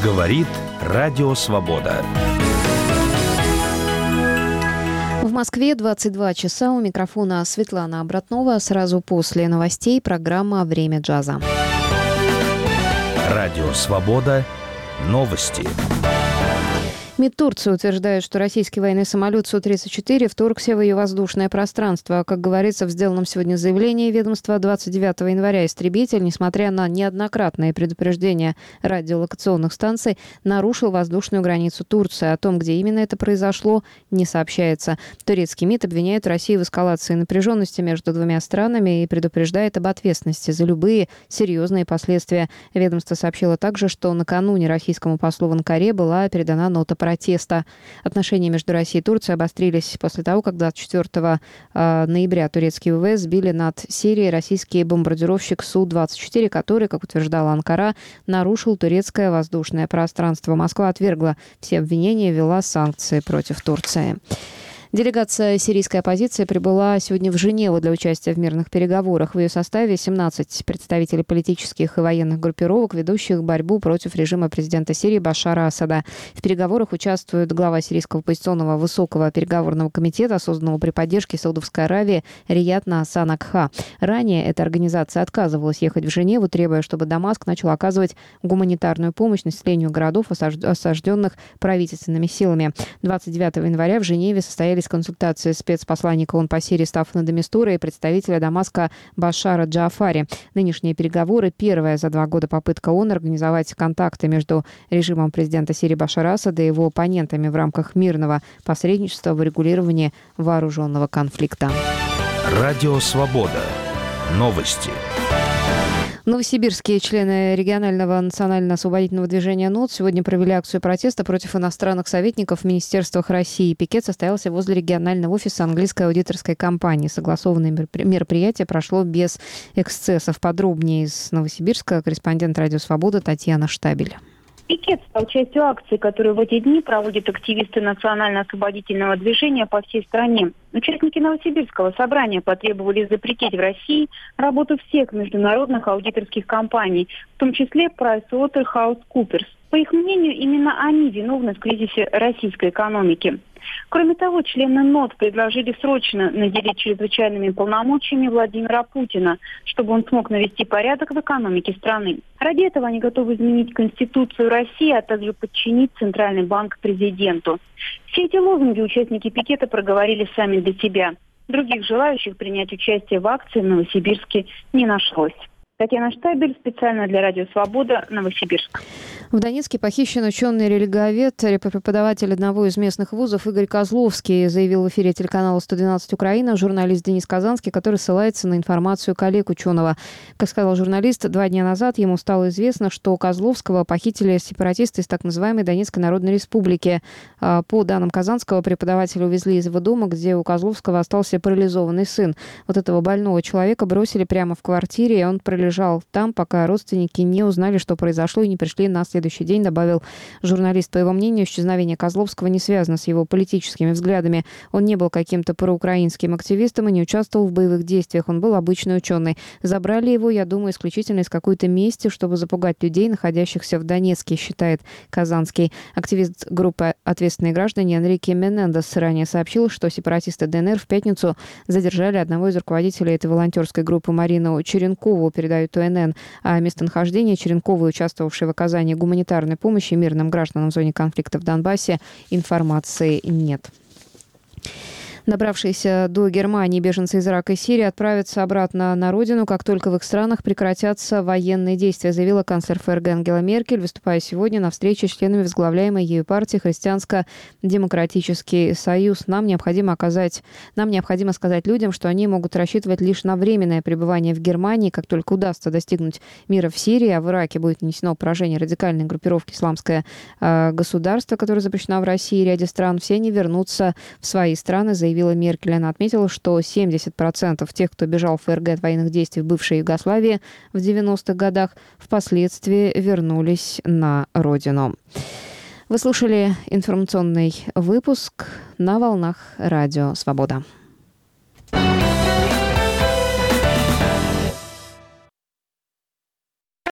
Говорит Радио Свобода. В Москве 22 часа. У микрофона Светлана Обратнова. Сразу после новостей программа «Время джаза». Радио Свобода. Новости. МИД Турции утверждает, что российский военный самолет Су-34 вторгся в ее воздушное пространство. Как говорится в сделанном сегодня заявлении ведомства, 29 января истребитель, несмотря на неоднократные предупреждения радиолокационных станций, нарушил воздушную границу Турции. О том, где именно это произошло, не сообщается. Турецкий МИД обвиняет Россию в эскалации напряженности между двумя странами и предупреждает об ответственности за любые серьезные последствия. Ведомство сообщило также, что накануне российскому послу в Анкаре была передана нота протеста. Отношения между Россией и Турцией обострились после того, как 24 ноября турецкие ВВС сбили над Сирией российский бомбардировщик Су-24, который, как утверждала Анкара, нарушил турецкое воздушное пространство. Москва отвергла все обвинения и ввела санкции против Турции. Делегация сирийской оппозиции прибыла сегодня в Женеву для участия в мирных переговорах. В ее составе 17 представителей политических и военных группировок, ведущих борьбу против режима президента Сирии Башара Асада. В переговорах участвует глава сирийского оппозиционного высокого переговорного комитета, созданного при поддержке Саудовской Аравии, Рияд Насан Акха. Ранее эта организация отказывалась ехать в Женеву, требуя, чтобы Дамаск начал оказывать гуманитарную помощь населению городов, осажденных правительственными силами. 29 января в Женеве состоялись консультации спецпосланника ООН по Сирии Стаффана де Мистура и представителя Дамаска Башара Джаафари. Нынешние переговоры – первая за 2 года попытка ООН организовать контакты между режимом президента Сирии Башара Асада и его оппонентами в рамках мирного посредничества в урегулировании вооруженного конфликта. Радио Свобода. Новости. Новосибирские члены регионального национально-освободительного движения НОТ сегодня провели акцию протеста против иностранных советников в министерствах России. Пикет состоялся возле регионального офиса английской аудиторской компании. Согласованное мероприятие прошло без эксцессов. Подробнее из Новосибирска корреспондент Радио Свобода Татьяна Штабель. Пикет стал частью акции, которую в эти дни проводят активисты национально-освободительного движения по всей стране. Участники Новосибирского собрания потребовали запретить в России работу всех международных аудиторских компаний, в том числе PricewaterhouseCoopers. По их мнению, именно они виновны в кризисе российской экономики. Кроме того, члены НОТ предложили срочно наделить чрезвычайными полномочиями Владимира Путина, чтобы он смог навести порядок в экономике страны. Ради этого они готовы изменить Конституцию России, а также подчинить Центральный банк президенту. Все эти лозунги участники пикета проговорили сами для себя. Других желающих принять участие в акции в Новосибирске не нашлось. Татьяна Штабель, специально для Радио Свобода, Новосибирск. В Донецке похищен ученый-религовед, преподаватель одного из местных вузов Игорь Козловский, заявил в эфире телеканала 112 Украина журналист Денис Казанский, который ссылается на информацию коллег ученого. Как сказал журналист, 2 дня назад ему стало известно, что Козловского похитили сепаратисты из так называемой Донецкой Народной Республики. По данным Казанского, преподавателя увезли из его дома, где у Козловского остался парализованный сын. Вот этого больного человека бросили прямо в квартире, и он пролежал там, пока родственники не узнали, что произошло, и не пришли на следующий день, добавил журналист. По его мнению, исчезновение Козловского не связано с его политическими взглядами. Он не был каким-то проукраинским активистом и не участвовал в боевых действиях. Он был обычный ученый. Забрали его, я думаю, исключительно из какой-то мести, чтобы запугать людей, находящихся в Донецке, считает Казанский. Активист группы «Ответственные граждане» Энрике Менендес ранее сообщил, что сепаратисты ДНР в пятницу задержали одного из руководителей этой волонтерской группы Марину Черенкову, передают УНН. О местонахождении Черенковой, участвовавшей в оказании гуманитарной помощи мирным гражданам в зоне конфликта в Донбассе, информации нет. Добравшиеся до Германии беженцы из Ирака и Сирии отправятся обратно на родину, как только в их странах прекратятся военные действия, заявила канцлер ФРГ Ангела Меркель, выступая сегодня на встрече с членами возглавляемой ею партии Христианско-демократический союз. Нам необходимо сказать людям, что они могут рассчитывать лишь на временное пребывание в Германии. Как только удастся достигнуть мира в Сирии, а в Ираке будет нанесено поражение радикальной группировки «Исламское государство», которое запрещено в России и ряде стран, все они вернутся в свои страны, заявила Меркель. Она отметила, что 70% тех, кто бежал в ФРГ от военных действий в бывшей Югославии в 90-х годах, впоследствии вернулись на родину. Вы слушали информационный выпуск на волнах Радио Свобода.